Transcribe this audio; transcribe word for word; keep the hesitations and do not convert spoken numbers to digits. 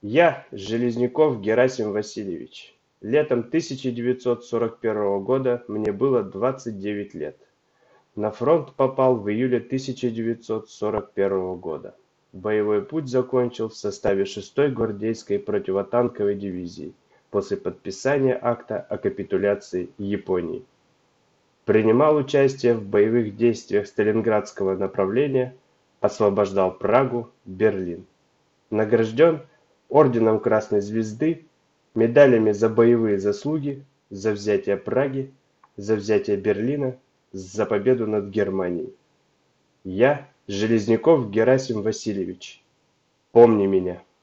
Я, Железняков Герасим Васильевич. Летом тысяча девятьсот сорок первого года мне было двадцать девять лет. На фронт попал в июле тысяча девятьсот сорок первого года. Боевой путь закончил в составе шестой гвардейской противотанковой дивизии после подписания акта о капитуляции Японии. Принимал участие в боевых действиях Сталинградского направления, освобождал Прагу, Берлин. Награжден орденом Красной Звезды, медалями за боевые заслуги, за взятие Праги, за взятие Берлина, за победу над Германией. Я, Железняков Герасим Васильевич. Помни меня.